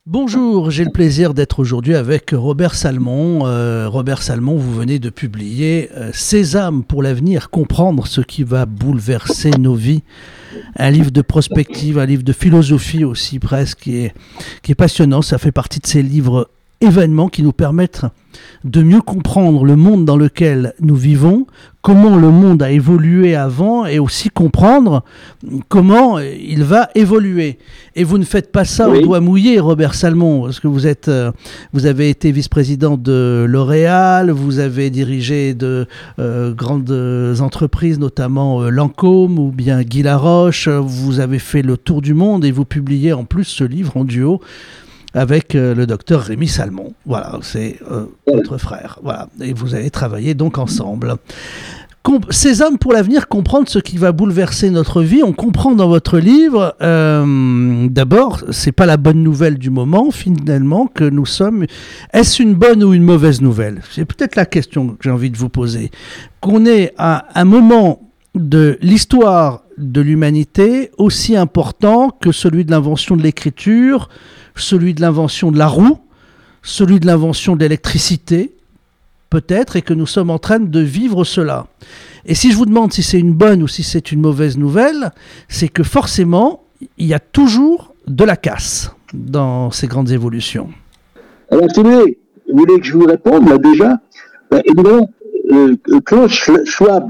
Bonjour, j'ai le plaisir d'être aujourd'hui avec Robert Salmon. Robert Salmon, vous venez de publier Sésame pour l'avenir, comprendre ce qui va bouleverser nos vies. Un livre de prospective, un livre de philosophie aussi presque, qui est passionnant. Ça fait partie de ces livres événements qui nous permettent de mieux comprendre le monde dans lequel nous vivons, comment le monde a évolué avant et aussi comprendre comment il va évoluer. Et vous ne faites pas ça au doigt mouillé, Robert Salmon, parce que vous avez été vice-président de L'Oréal, vous avez dirigé de grandes entreprises, notamment Lancôme ou bien Guy Laroche, vous avez fait le tour du monde et vous publiez en plus ce livre en duo avec le docteur Rémi Salmon. Voilà, c'est votre frère. Voilà, et vous avez travaillé donc ensemble. Sésame pour l'avenir, comprendre ce qui va bouleverser notre vie. On comprend dans votre livre, d'abord, c'est pas la bonne nouvelle du moment, finalement, que nous sommes. Est-ce une bonne ou une mauvaise nouvelle? C'est peut-être la question que j'ai envie de vous poser. Qu'on est à un moment de l'histoire de l'humanité aussi important que celui de l'invention de l'écriture, celui de l'invention de la roue, celui de l'invention de l'électricité, peut-être, et que nous sommes en train de vivre cela. Et si je vous demande si c'est une bonne ou si c'est une mauvaise nouvelle, c'est que forcément, il y a toujours de la casse dans ces grandes évolutions. Alors, vous voulez que je vous réponde là déjà? Évidemment, Klaus Schwab,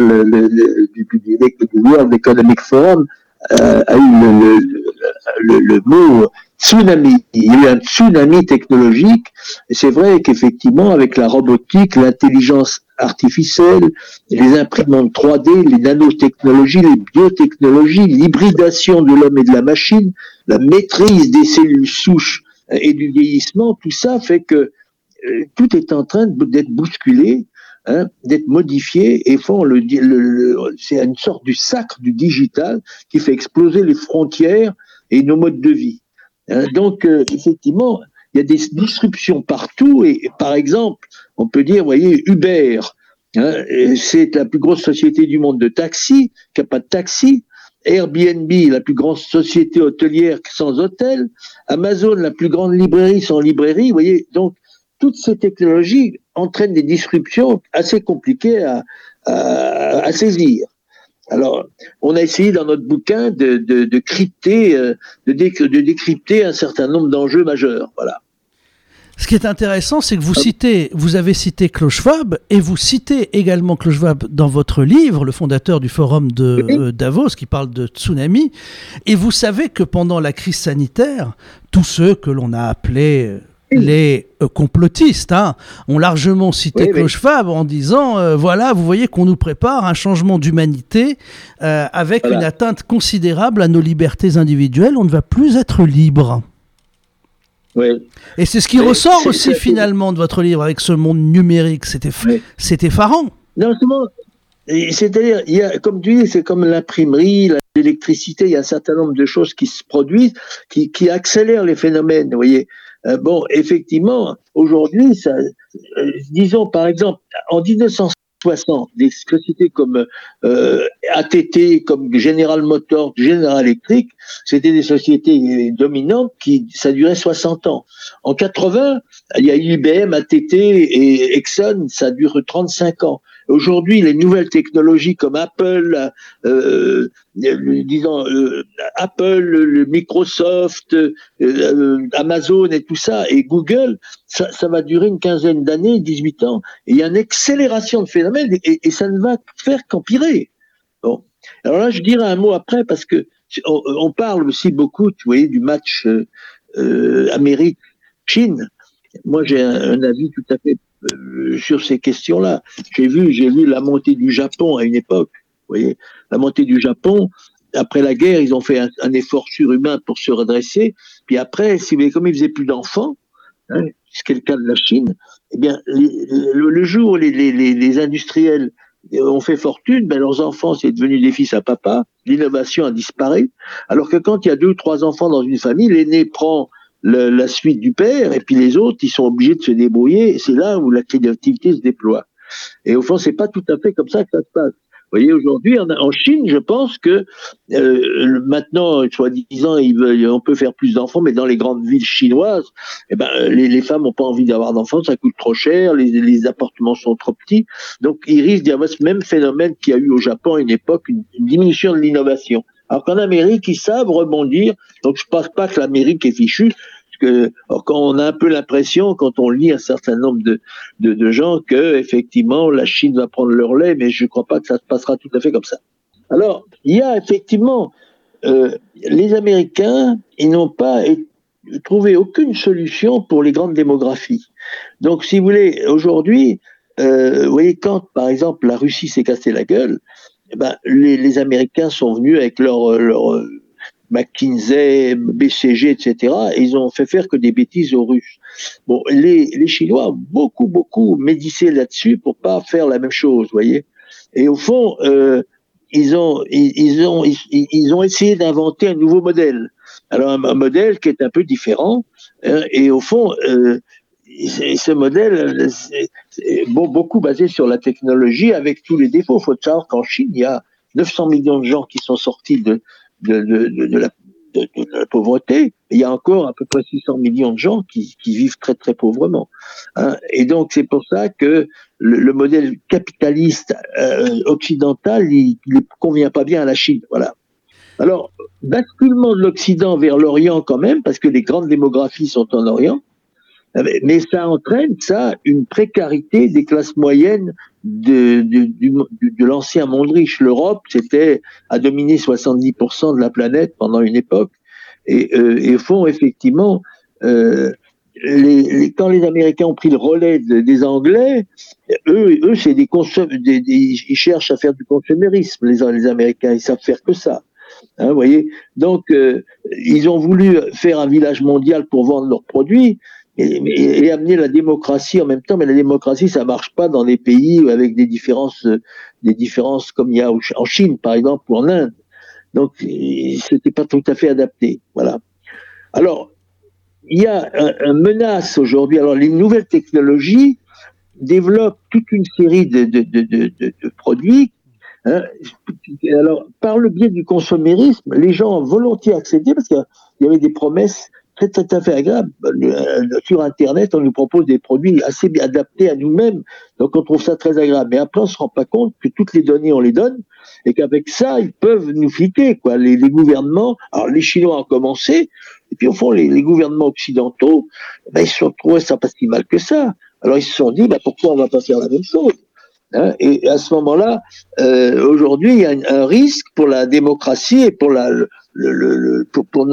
du World Economic Forum, a eu le mot tsunami. Il y a eu un tsunami technologique, et c'est vrai qu'effectivement, avec la robotique, l'intelligence artificielle, les imprimantes 3D, les nanotechnologies, les biotechnologies, l'hybridation de l'homme et de la machine, la maîtrise des cellules souches et du vieillissement, tout ça fait que tout est en train d'être bousculé, d'être modifié, et c'est une sorte du sacre du digital qui fait exploser les frontières et nos modes de vie. Donc, effectivement, il y a des disruptions partout, et par exemple, on peut dire, vous voyez, Uber, c'est la plus grosse société du monde de taxi, qui n'a pas de taxi. Airbnb, la plus grande société hôtelière sans hôtel. Amazon, la plus grande librairie sans librairie. Vous voyez, donc, toutes ces technologies entraînent des disruptions assez compliquées à saisir. Alors, on a essayé dans notre bouquin de crypter, de décrypter un certain nombre d'enjeux majeurs. Voilà. Ce qui est intéressant, c'est que vous avez cité Klaus Schwab, et vous citez également Klaus Schwab dans votre livre, le fondateur du forum de Davos, qui parle de tsunami. Et vous savez que pendant la crise sanitaire, tous ceux que l'on a appelés les complotistes ont largement cité Klaus Schwab en disant voilà, vous voyez qu'on nous prépare un changement d'humanité avec une atteinte considérable à nos libertés individuelles. On ne va plus être libre. Oui. Et c'est ce qui ressort aussi finalement de votre livre avec ce monde numérique. C'est effarant. Non, c'est-à-dire, comme tu dis, c'est comme l'imprimerie, l'électricité, il y a un certain nombre de choses qui se produisent, qui accélèrent les phénomènes, vous voyez. Bon, effectivement, aujourd'hui, disons par exemple, en 1960, des sociétés comme ATT, comme General Motors, General Electric, c'était des sociétés dominantes ça durait 60 ans. En 80, il y a IBM, ATT et Exxon, ça dure 35 ans. Aujourd'hui, les nouvelles technologies comme Apple, Apple, Microsoft, Amazon et tout ça, et Google, ça va durer une quinzaine d'années, 18 ans. Et il y a une accélération de phénomènes et ça ne va faire qu'empirer. Bon. Alors là, je dirais un mot après parce que on parle aussi beaucoup, tu voyez, du match Amérique-Chine. Moi, j'ai un avis tout à fait sur ces questions-là. J'ai vu la montée du Japon à une époque. Vous voyez, la montée du Japon. Après la guerre, ils ont fait un effort surhumain pour se redresser. Puis après, comme ils faisaient plus d'enfants, ce qui est le cas de la Chine, eh bien, le jour où les industriels ont fait fortune, leurs enfants, c'est devenu des fils à papa. L'innovation a disparu. Alors que quand il y a 2 ou 3 enfants dans une famille, l'aîné prend la suite du père, et puis les autres, ils sont obligés de se débrouiller, et c'est là où la créativité se déploie. Et au fond, c'est pas tout à fait comme ça que ça se passe. voyez, aujourd'hui, en Chine, je pense que maintenant, soi-disant, on peut faire plus d'enfants, mais dans les grandes villes chinoises, eh ben, les femmes n'ont pas envie d'avoir d'enfants, ça coûte trop cher, les appartements sont trop petits, donc il risque d'y avoir ce même phénomène qu'il y a eu au Japon à une époque, une diminution de l'innovation. Alors qu'en Amérique, ils savent rebondir, donc je ne pense pas que l'Amérique est fichue, quand on a un peu l'impression, quand on lit un certain nombre de gens, que effectivement la Chine va prendre leur lait, mais je ne crois pas que ça se passera tout à fait comme ça. Alors, il y a effectivement les Américains, ils n'ont pas trouvé aucune solution pour les grandes démographies. Donc, si vous voulez, aujourd'hui, vous voyez, quand par exemple la Russie s'est cassée la gueule, eh ben, les Américains sont venus avec leur McKinsey, BCG, etc. Et ils ont fait faire que des bêtises aux Russes. Bon, les Chinois ont beaucoup médité là-dessus pour pas faire la même chose, vous voyez. Et au fond, ils ont essayé d'inventer un nouveau modèle. Alors un modèle qui est un peu différent. Et au fond, ce modèle, c'est beaucoup basé sur la technologie, avec tous les défauts. Il faut savoir qu'en Chine, il y a 900 millions de gens qui sont sortis de la pauvreté. Il y a encore à peu près 600 millions de gens qui vivent très très pauvrement. Hein. Et donc c'est pour ça que le modèle capitaliste occidental, il ne convient pas bien à la Chine. Voilà. Alors, basculement de l'Occident vers l'Orient quand même, parce que les grandes démographies sont en Orient, mais ça entraîne, une précarité des classes moyennes de l'ancien monde riche. L'Europe, a dominé 70% de la planète pendant une époque, et font effectivement, quand les Américains ont pris le relais des Anglais, eux c'est ils cherchent à faire du consumérisme, les Américains, ils savent faire que ça. Hein, vous voyez. Donc, ils ont voulu faire un village mondial pour vendre leurs produits, et amener la démocratie en même temps, mais la démocratie, ça marche pas dans des pays avec des différences comme il y a en Chine, par exemple, ou en Inde. Donc, c'était pas tout à fait adapté. Voilà. Alors, il y a une menace aujourd'hui. Alors, les nouvelles technologies développent toute une série de produits. Hein. Alors, par le biais du consumérisme, les gens ont volontiers accédé parce qu'il y avait des promesses très à fait agréable. Sur Internet, on nous propose des produits assez bien adaptés à nous-mêmes, donc on trouve ça très agréable. Mais après, on se rend pas compte que toutes les données, on les donne, et qu'avec ça, ils peuvent nous fliquer, quoi. Les gouvernements, alors les Chinois ont commencé, et puis au fond, les gouvernements occidentaux, ils se sont trouvés ça pas si mal que ça. Alors ils se sont dit, pourquoi on va pas faire la même chose? Hein, et à ce moment-là, aujourd'hui, il y a un risque pour la démocratie et pour pour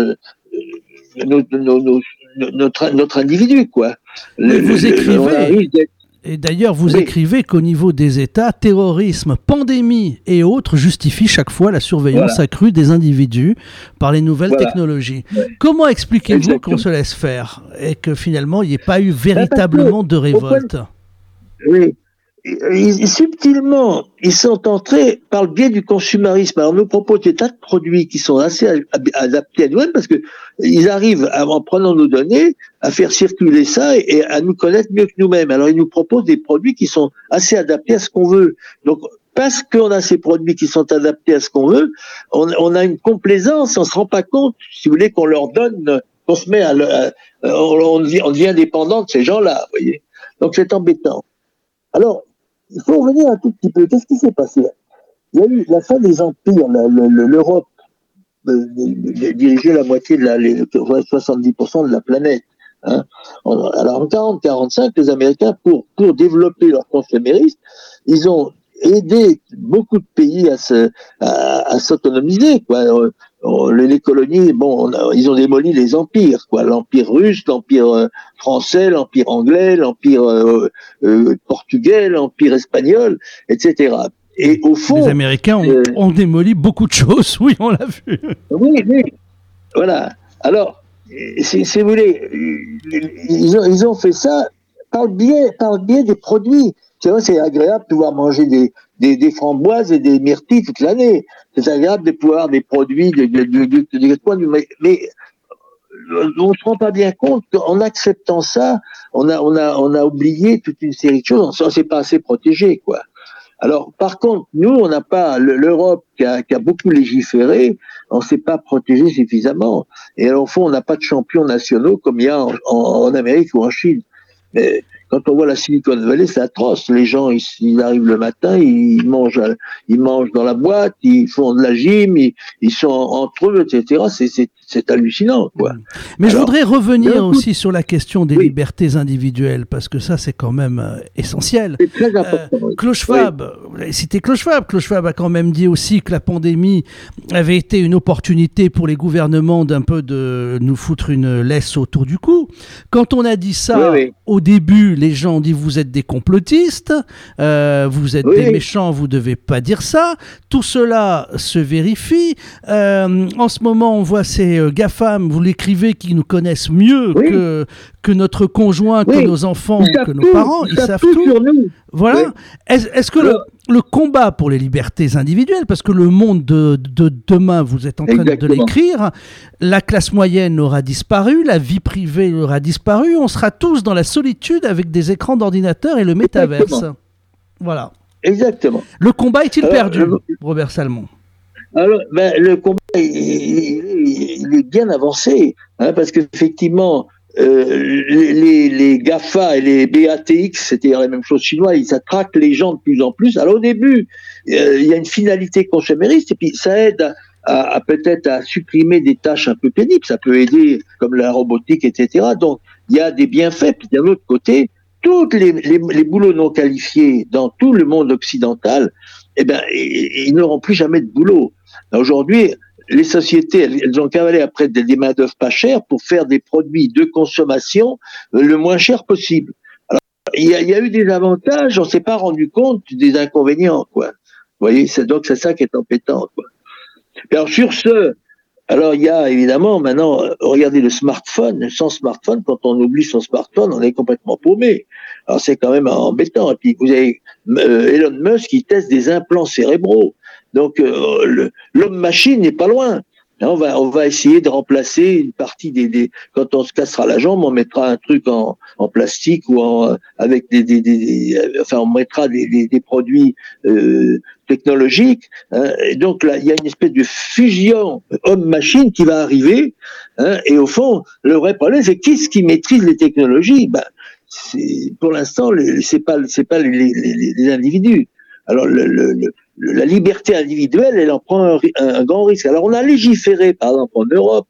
notre individu, quoi. Vous écrivez, et d'ailleurs vous écrivez qu'au niveau des États, terrorisme, pandémie et autres justifient chaque fois la surveillance accrue des individus par les nouvelles technologies. Comment expliquez-vous qu'on se laisse faire et que finalement il n'y ait pas eu véritablement de révolte? Oui. Subtilement, ils sont entrés par le biais du consumérisme. Alors, on nous propose des tas de produits qui sont assez adaptés à nous-mêmes parce que ils arrivent, en prenant nos données, à faire circuler ça et à nous connaître mieux que nous-mêmes. Alors, ils nous proposent des produits qui sont assez adaptés à ce qu'on veut. Donc, parce qu'on a ces produits qui sont adaptés à ce qu'on veut, on a une complaisance, on se rend pas compte, si vous voulez, qu'on leur donne, qu'on se met on devient dépendant de ces gens-là, vous voyez. Donc, c'est embêtant. Alors, il faut revenir un tout petit peu. Qu'est-ce qui s'est passé? Il y a eu la fin des empires. L'Europe dirigeait la moitié 70% de la planète. Hein. Alors, en 40-45, les Américains, pour développer leur consumérisme, ils ont aidé beaucoup de pays à s'autonomiser, quoi. Les colonies, ils ont démoli les empires, quoi. L'empire russe, l'empire français, l'empire anglais, l'empire portugais, l'empire espagnol, etc. Et au fond, les Américains ont démoli beaucoup de choses, oui, on l'a vu. Oui, voilà. Alors, si vous voulez, ils ont fait ça par le biais des produits. C'est vrai, c'est agréable de pouvoir manger des framboises et des myrtilles toute l'année. C'est agréable de pouvoir des produits mais on se rend pas bien compte qu'en acceptant ça, on a oublié toute une série de choses. On s'est pas assez protégé, quoi. Alors, par contre, nous, on n'a pas l'Europe qui a beaucoup légiféré, on ne s'est pas protégé suffisamment. Et alors, au fond, on n'a pas de champions nationaux comme il y a en Amérique ou en Chine. Mais quand on voit la Silicon Valley, c'est atroce. Les gens, ils arrivent le matin, ils mangent dans la boîte, ils font de la gym, ils sont entre eux, etc. C'est hallucinant, quoi. Mais je voudrais revenir aussi sur la question des libertés individuelles, parce que ça, c'est quand même essentiel. C'est très important. Klaus Schwab, vous avez cité Klaus Schwab. Klaus Schwab a quand même dit aussi que la pandémie avait été une opportunité pour les gouvernements d'un peu de nous foutre une laisse autour du cou. Quand on a dit ça, au début, les gens ont dit vous êtes des complotistes, vous êtes des méchants, vous ne devez pas dire ça. Tout cela se vérifie. En ce moment, on voit ces GAFAM, vous l'écrivez, qui nous connaissent mieux que notre conjoint, que nos enfants, que nos parents. Ils savent tout sur nous. Voilà. Oui. Est-ce que le combat pour les libertés individuelles, parce que le monde de demain, vous êtes en train de l'écrire, la classe moyenne aura disparu, la vie privée aura disparu, on sera tous dans la solitude avec des écrans d'ordinateur et le métaverse. Voilà. Exactement. Le combat est-il perdu, Robert Salmon? Alors, le combat, il est bien avancé, parce qu'effectivement, les GAFA et les BATX, c'était la même chose chinois, ils attraquent les gens de plus en plus. Alors au début, il y a une finalité consumériste, et puis ça aide à peut-être à supprimer des tâches un peu pénibles, ça peut aider comme la robotique, etc. Donc il y a des bienfaits, puis d'un autre côté, tous les boulots non qualifiés dans tout le monde occidental, ils n'auront plus jamais de boulot. Aujourd'hui, les sociétés, elles ont cavalé après des main-d'œuvre pas chères pour faire des produits de consommation le moins cher possible. Alors, il y a eu des avantages, on s'est pas rendu compte des inconvénients, quoi. Vous voyez, donc c'est ça qui est embêtant, quoi. Et alors sur ce, alors il y a évidemment maintenant, regardez le smartphone. Sans smartphone, quand on oublie son smartphone, on est complètement paumé. Alors c'est quand même embêtant. Et puis vous avez Elon Musk qui teste des implants cérébraux. Donc l'homme-machine n'est pas loin. Là, on va essayer de remplacer une partie quand on se cassera la jambe, on mettra un truc en plastique ou avec on mettra des produits technologiques. Et donc là, il y a une espèce de fusion homme-machine qui va arriver. Et au fond, le vrai problème, c'est qui maîtrise les technologies. Pour l'instant, c'est pas les individus. Alors la liberté individuelle, elle en prend un grand risque. Alors on a légiféré, par exemple en Europe,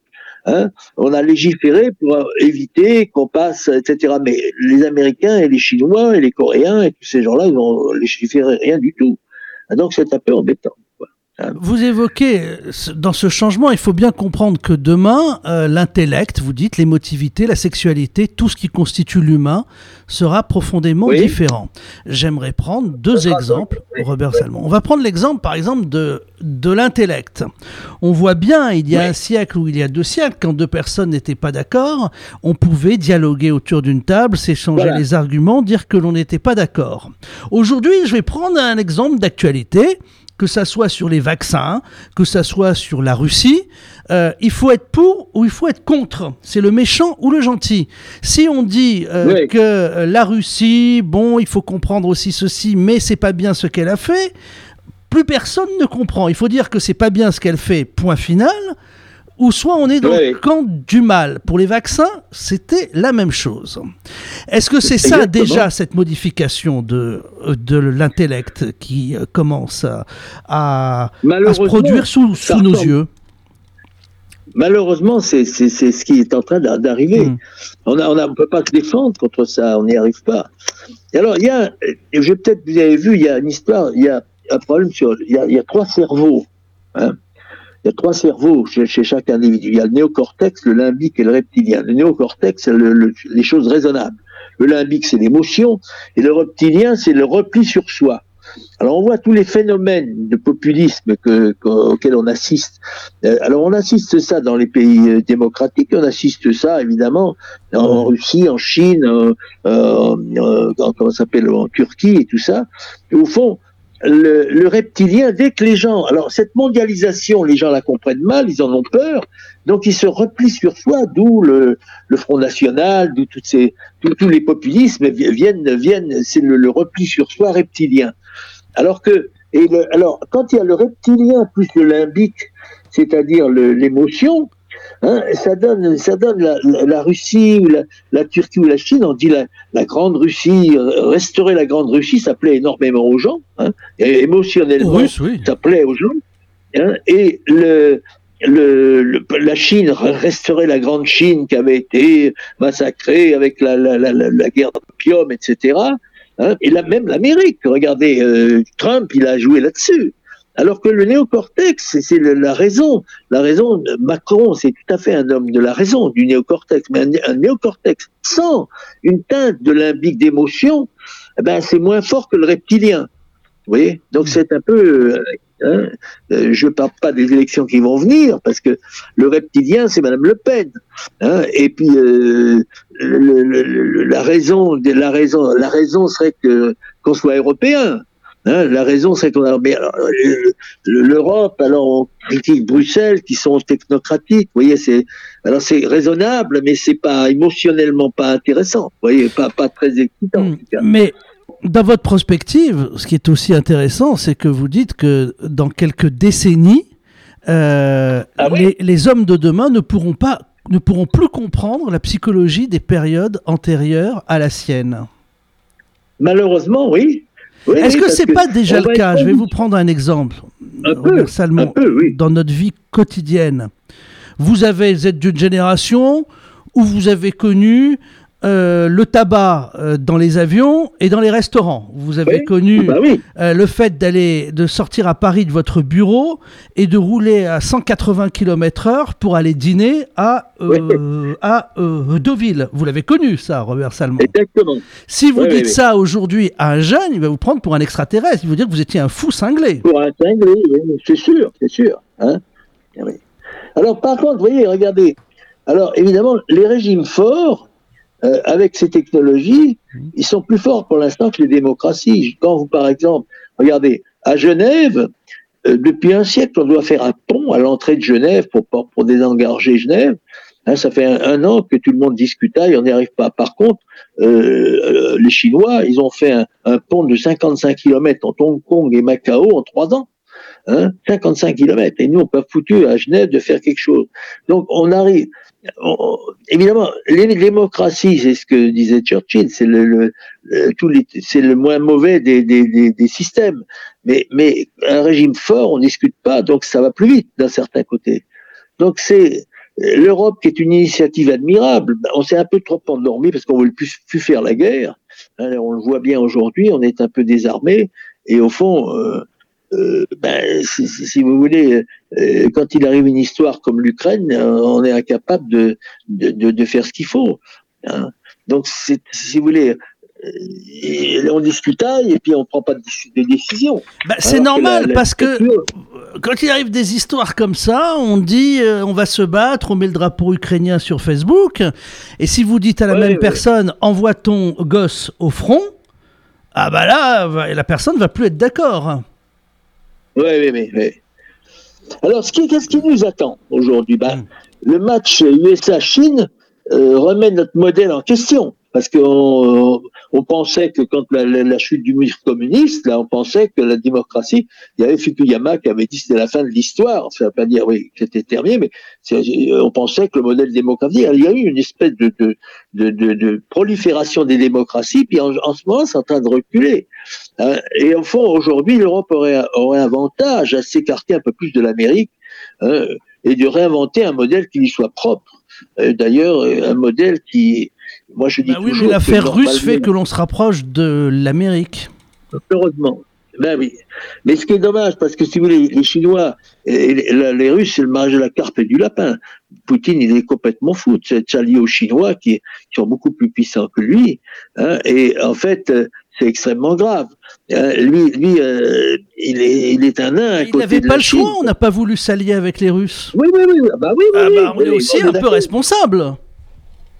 on a légiféré pour éviter qu'on passe, etc. Mais les Américains et les Chinois et les Coréens et tous ces gens-là, ils n'ont légiféré rien du tout. Donc c'est un peu embêtant. Vous évoquez, dans ce changement, il faut bien comprendre que demain, l'intellect, vous dites, l'émotivité, la sexualité, tout ce qui constitue l'humain sera profondément différent. J'aimerais prendre deux exemples, Robert Salmon. On va prendre l'exemple, par exemple, de l'intellect. On voit bien, il y a un siècle ou il y a 2 siècles, quand 2 personnes n'étaient pas d'accord, on pouvait dialoguer autour d'une table, s'échanger les arguments, dire que l'on n'était pas d'accord. Aujourd'hui, je vais prendre un exemple d'actualité, que ça soit sur les vaccins, que ça soit sur la Russie, il faut être pour ou il faut être contre. C'est le méchant ou le gentil. Si on dit que la Russie, il faut comprendre aussi ceci, mais c'est pas bien ce qu'elle a fait, plus personne ne comprend. Il faut dire que c'est pas bien ce qu'elle fait, point final, ou soit on est dans le camp du mal. Pour les vaccins, c'était la même chose. Est-ce que c'est ça déjà, cette modification de l'intellect qui commence à se produire sous nos yeux? Malheureusement, c'est ce qui est en train d'arriver. On peut pas se défendre contre ça, on n'y arrive pas. Et alors, vous avez vu, il y a une histoire, il y a un problème il y a 3 cerveaux, Il y a 3 cerveaux chez chaque individu. Il y a le néocortex, le limbique et le reptilien. Le néocortex, c'est les choses raisonnables. Le limbique, c'est l'émotion. Et le reptilien, c'est le repli sur soi. Alors, on voit tous les phénomènes de populisme auxquels on assiste. Alors, on assiste ça dans les pays démocratiques. On assiste ça, évidemment, en Russie, en Chine, comment ça s'appelle, en Turquie et tout ça. Et au fond, le reptilien, dès que les gens... Alors, cette mondialisation, les gens la comprennent mal, ils en ont peur, donc ils se replient sur soi, d'où le Front National, d'où tous les populismes viennent, c'est le repli sur soi reptilien. Alors alors, quand il y a le reptilien plus le limbique, c'est-à-dire l'émotion, hein, ça donne la Russie ou la Turquie ou la Chine. On dit la Grande Russie, restaurer la Grande Russie, ça plaît énormément aux gens, hein, et émotionnellement, oui. ça plaît aux gens. Hein, et la Chine, restaurer la Grande Chine qui avait été massacrée avec la guerre d'opium, etc. Hein, et même l'Amérique, regardez, Trump, il a joué là-dessus. Alors que le néocortex, c'est la raison. La raison, Macron, c'est tout à fait un homme de la raison, du néocortex. Mais un néocortex sans une teinte de limbique d'émotion, eh ben, c'est moins fort que le reptilien. Vous voyez ? Donc c'est un peu... je ne parle pas des élections qui vont venir, parce que le reptilien, c'est Madame Le Pen. Hein, et puis, la raison serait qu'on soit européen. Hein, la raison, c'est qu'on a l'Europe. Alors, on critique Bruxelles, qui sont technocratiques. Vous voyez, c'est raisonnable, mais c'est pas émotionnellement pas intéressant. Vous voyez, pas très excitant. Mais dans votre prospective, ce qui est aussi intéressant, c'est que vous dites que dans quelques décennies, les hommes de demain ne pourront plus comprendre la psychologie des périodes antérieures à la sienne. Malheureusement, oui. Est-ce que c'est pas déjà le cas ? Je vais vous prendre un exemple. Robert Salmon, oui. Dans notre vie quotidienne, vous êtes d'une génération où vous avez connu le tabac dans les avions et dans les restaurants. Vous avez connu le fait de sortir à Paris de votre bureau et de rouler à 180 km/h pour aller dîner à Deauville. Vous l'avez connu, ça, Robert Salmon. Exactement. Si vous dites ça aujourd'hui à un jeune, il va vous prendre pour un extraterrestre. Il va vous dire que vous étiez un fou cinglé. Pour un cinglé, oui, c'est sûr. Hein, oui. Alors, par contre, vous voyez, regardez. Alors, évidemment, les régimes forts, avec ces technologies, ils sont plus forts pour l'instant que les démocraties. Quand vous, par exemple, regardez, à Genève, depuis un siècle, on doit faire un pont à l'entrée de Genève pour désengorger Genève. Hein, ça fait un an que tout le monde discute et on n'y arrive pas. Par contre, les Chinois, ils ont fait un pont de 55 km entre Hong Kong et Macao en 3 ans. Hein, 55 km. Et nous, on peut foutu à Genève de faire quelque chose. Donc, on arrive... évidemment, les démocraties, c'est ce que disait Churchill, c'est c'est le moins mauvais des systèmes. Mais un régime fort, on discute pas, donc ça va plus vite d'un certain côté. Donc c'est l'Europe qui est une initiative admirable. On s'est un peu trop endormi parce qu'on veut plus faire la guerre. Hein, on le voit bien aujourd'hui, on est un peu désarmé et au fond. Si vous voulez, quand il arrive une histoire comme l'Ukraine, on est incapable de faire ce qu'il faut. Hein. Donc, si vous voulez, on discutaille et puis on ne prend pas de décision. C'est normal parce que quand il arrive des histoires comme ça, on dit on va se battre, on met le drapeau ukrainien sur Facebook, et si vous dites à la même personne envoie ton gosse au front, là, la personne ne va plus être d'accord. Oui. Alors, qu'est-ce qui nous attend aujourd'hui ? Le match USA-Chine remet notre modèle en question. Parce qu'on pensait que quand la chute du mur communiste, là, on pensait que la démocratie, il y avait Fukuyama qui avait dit que c'était la fin de l'histoire. Ça ne veut pas dire, que c'était terminé, mais on pensait que le modèle démocratique, il y a eu une espèce de prolifération des démocraties, puis en ce moment, c'est en train de reculer. Et au fond, aujourd'hui, l'Europe aurait un avantage à s'écarter un peu plus de l'Amérique, et de réinventer un modèle qui lui soit propre. D'ailleurs, un modèle qui... Moi, je dis toujours mais l'affaire russe fait que l'on se rapproche de l'Amérique. Heureusement. Oui. Mais ce qui est dommage, parce que si vous voulez, les Chinois et les Russes, c'est le mariage de la carpe et du lapin. Poutine, il est complètement fou. C'est allié aux Chinois qui sont beaucoup plus puissants que lui. Hein, et en fait, c'est extrêmement grave. Lui, il est un nain. Il n'avait pas le choix, on n'a pas voulu s'allier avec les Russes. Oui. On est aussi un peu responsable.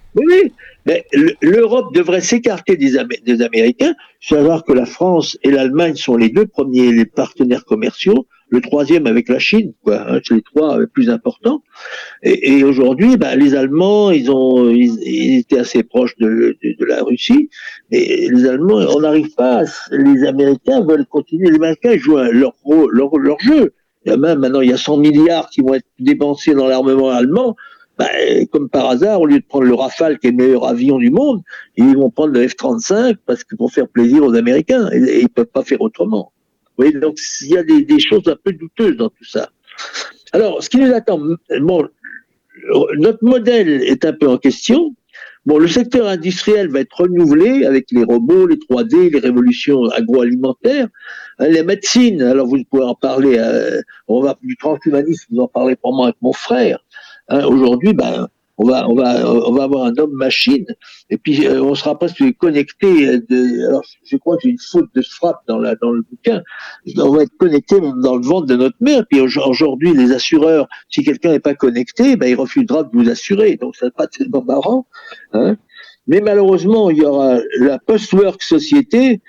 Oui, oui. Mais l'Europe devrait s'écarter des Américains. Savoir que la France et l'Allemagne sont les deux premiers les partenaires commerciaux, le troisième avec la Chine, quoi. Hein, c'est les trois plus importants. Et aujourd'hui, ben, les Allemands, ils étaient assez proches de la Russie. Et les Allemands, on n'arrive pas. Les Américains veulent continuer. Les Américains jouent leur jeu. Maintenant, il y a 100 milliards qui vont être dépensés dans l'armement allemand. Ben, comme par hasard, au lieu de prendre le Rafale, qui est le meilleur avion du monde, ils vont prendre le F-35 parce que pour faire plaisir aux Américains. Et ils peuvent pas faire autrement. Vous voyez, donc il y a des choses un peu douteuses dans tout ça. Alors, ce qui nous attend, bon, notre modèle est un peu en question. Bon, le secteur industriel va être renouvelé avec les robots, les 3D, les révolutions agroalimentaires. Les médecines, alors vous pouvez en parler, on va du transhumanisme, vous en parlez probablement avec mon frère. Aujourd'hui, ben, on va avoir un homme-machine, et puis on sera presque connecté. Alors, je crois que j'ai une faute de frappe dans le bouquin. On va être connecté même dans le ventre de notre mère. Puis aujourd'hui, les assureurs, si quelqu'un n'est pas connecté, ben il refusera de vous assurer. Donc ça n'est pas tellement marrant. Hein. Mais malheureusement, il y aura la post-work société.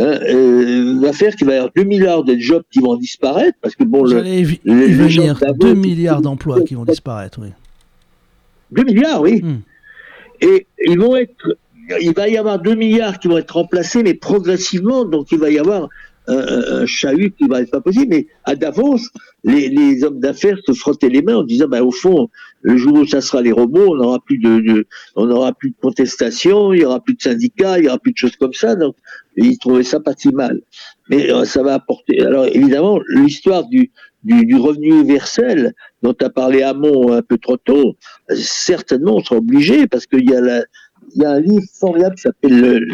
Va faire qu'il va y avoir 2 milliards de jobs qui vont disparaître parce que bon, y venir, 2 milliards d'emplois qui vont disparaître, oui. 2 milliards, oui. Et il va y avoir 2 milliards qui vont être remplacés, mais progressivement, donc il va y avoir un chahut qui va être pas possible. Mais à Davos, les hommes d'affaires se frottaient les mains en disant, au fond, le jour où ça sera les robots, on n'aura plus de contestation, il y aura plus de syndicats, il y aura plus de choses comme ça. Donc, ils trouvaient ça pas si mal. Mais ça va apporter. Alors, évidemment, l'histoire du revenu universel dont a parlé Hamon un peu trop tôt, certainement, on sera obligé parce qu'il y a un livre formidable qui s'appelle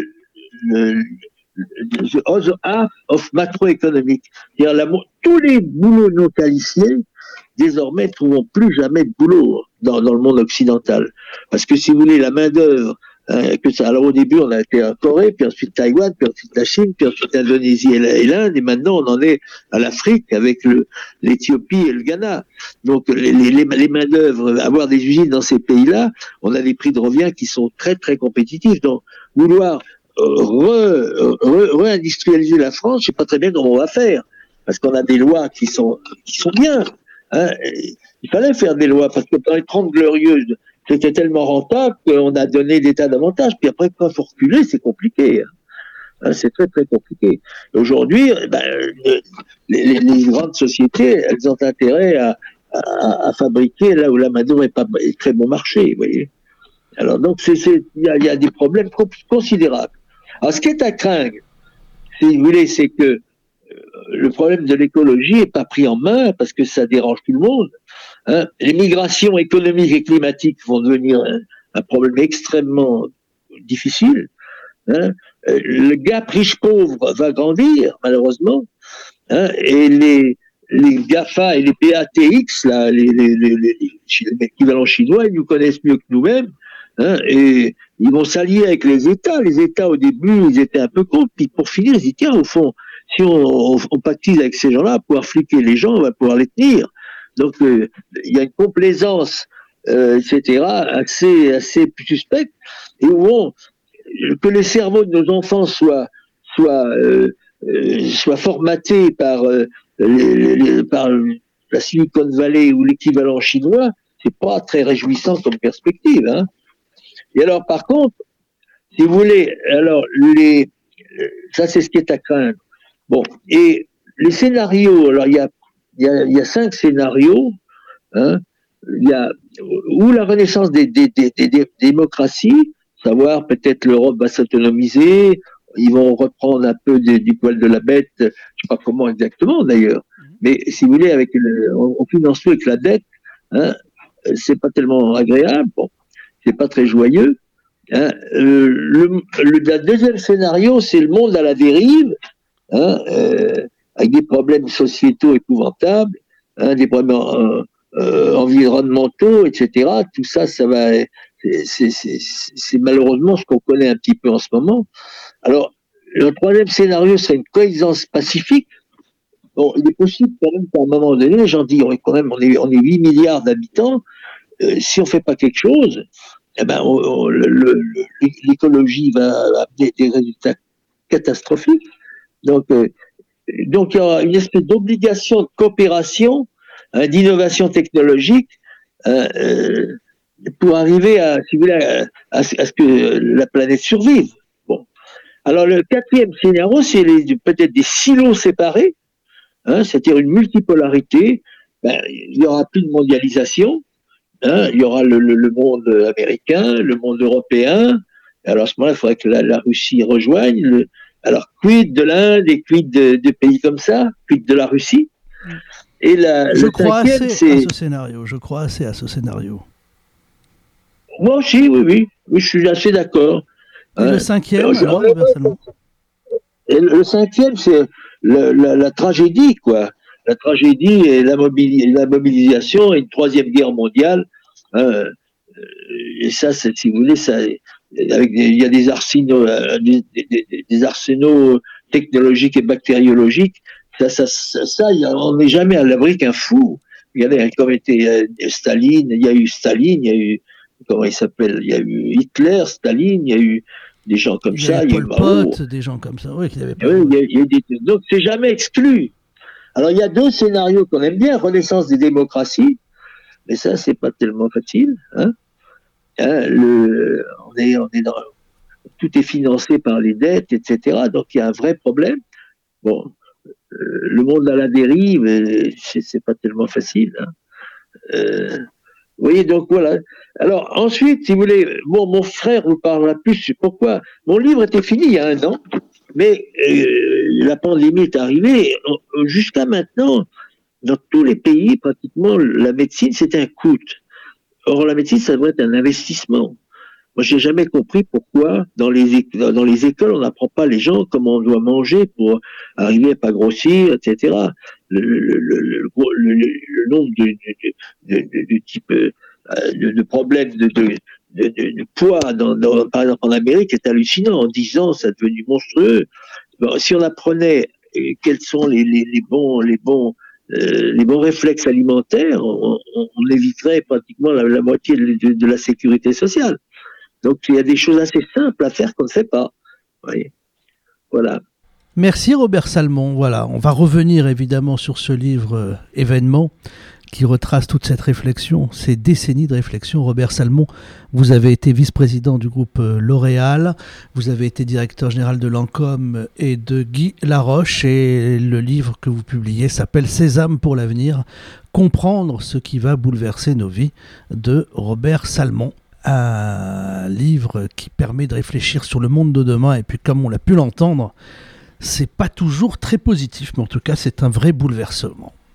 The Other Half of Macroeconomics. C'est-à-dire tous les boulots non qualifiés désormais ne trouveront plus jamais de boulot dans le monde occidental. Parce que si vous voulez, la main-d'œuvre, alors au début on a été en Corée, puis ensuite Taïwan, puis ensuite la Chine, puis ensuite l'Indonésie et l'Inde, et maintenant on en est à l'Afrique avec l'Éthiopie et le Ghana. Donc les main-d'œuvre, avoir des usines dans ces pays-là, on a des prix de revient qui sont très très compétitifs. Donc vouloir réindustrialiser la France, je sais pas très bien comment on va faire, parce qu'on a des lois qui sont bien. Hein. Il fallait faire des lois, parce que dans les 30 glorieuses, c'était tellement rentable qu'on a donné des tas d'avantages. Puis après, quand il faut reculer, c'est compliqué. Hein, c'est très, très compliqué. Aujourd'hui, les grandes sociétés, elles ont intérêt à fabriquer là où la main-d'œuvre est très bon marché, vous voyez. Alors, donc, il y a des problèmes considérables. Alors, ce qui est à craindre, si vous voulez, c'est que le problème de l'écologie n'est pas pris en main parce que ça dérange tout le monde. Hein. Les migrations économiques et climatiques vont devenir un problème extrêmement difficile. Hein. Le gap riche-pauvre va grandir, malheureusement. Hein. Et les GAFA et les PATX, là, l'équivalent chinois, ils nous connaissent mieux que nous-mêmes. Hein, et ils vont s'allier avec les États. Les États, au début, ils étaient un peu contre. Puis pour finir, ils disent, tiens, au fond, si on pactise avec ces gens-là, pouvoir fliquer les gens, on va pouvoir les tenir. Donc, il y a une complaisance, etc., assez suspecte. Et où que les cerveaux de nos enfants soient formatés par la Silicon Valley ou l'équivalent chinois, c'est pas très réjouissant comme perspective. Hein. Et alors, par contre, si vous voulez, alors ça c'est ce qui est à craindre. Bon, et les scénarios, alors il y a 5 scénarios. Hein, il y a ou la renaissance des démocraties, savoir peut-être l'Europe va s'autonomiser, ils vont reprendre un peu du poil de la bête, je ne sais pas comment exactement d'ailleurs, mais si vous voulez, on finance tout avec la dette, hein, c'est pas tellement agréable, bon, c'est pas très joyeux. Hein. Le deuxième scénario, c'est le monde à la dérive, hein, avec des problèmes sociétaux épouvantables, hein, des problèmes environnementaux, etc. Tout ça, ça va. C'est malheureusement ce qu'on connaît un petit peu en ce moment. Alors, le troisième scénario, c'est une coexistence pacifique. Bon, il est possible quand même qu'à un moment donné, les gens disent, on est 8 milliards d'habitants, si on ne fait pas quelque chose, eh ben, l'écologie va amener des résultats catastrophiques. Donc, il y aura une espèce d'obligation de coopération, d'innovation technologique, pour arriver si vous voulez, à ce que la planète survive. Bon. Alors, le quatrième scénario, c'est peut-être des silos séparés, c'est-à-dire une multipolarité. Il n'y aura plus de mondialisation. Il y aura le monde américain, le monde européen. Alors, à ce moment-là, il faudrait que la Russie rejoigne. Alors, quid de l'Inde et quid de pays comme ça? Quid de la Russie? Et je crois assez à ce scénario. Moi aussi, oui, je suis assez d'accord. Et le cinquième, alors, universellement. Et le cinquième, c'est la tragédie, quoi. La tragédie et la mobilisation et une troisième guerre mondiale. Et ça, si vous voulez, il y a des arsenaux, des arsenaux technologiques et bactériologiques. On n'est jamais à l'abri qu'un fou. Regardez, comme était Staline, il y a eu comment il s'appelle? Il y a eu Hitler, Staline, il y a eu des gens comme ça. Il y a eu Pol Pot, des gens comme ça. Oui, donc, c'est jamais exclu. Alors, il y a deux scénarios qu'on aime bien, renaissance des démocraties, mais ça, c'est pas tellement facile. Tout est financé par les dettes, etc. Donc, il y a un vrai problème. Bon, le monde à la dérive, c'est pas tellement facile. Vous voyez, donc voilà. Alors, ensuite, si vous voulez, mon frère vous parlera plus. Pourquoi? Mon livre était fini il y a 1 an, mais la pandémie est arrivée. Jusqu'à maintenant, dans tous les pays, pratiquement, la médecine, c'est un coût. Or, la médecine, ça devrait être un investissement. Moi, j'ai jamais compris pourquoi, dans les écoles, on n'apprend pas les gens comment on doit manger pour arriver à pas grossir, etc. Le nombre de types de problèmes de poids, par exemple en Amérique, est hallucinant. En 10 ans, ça est devenu monstrueux. Bon, si on apprenait quels sont les bons réflexes alimentaires, on éviterait pratiquement la moitié de la sécurité sociale. Donc, il y a des choses assez simples à faire qu'on ne fait pas. Oui. Voilà. Merci Robert Salmon. Voilà, on va revenir évidemment sur ce livre événement qui retrace toute cette réflexion, ces décennies de réflexion. Robert Salmon, vous avez été vice-président du groupe L'Oréal, vous avez été directeur général de Lancôme et de Guy Laroche, et le livre que vous publiez s'appelle Sésame pour l'avenir, comprendre ce qui va bouleverser nos vies, de Robert Salmon. Un livre qui permet de réfléchir sur le monde de demain, et puis comme on l'a pu l'entendre, c'est pas toujours très positif, mais en tout cas c'est un vrai bouleversement.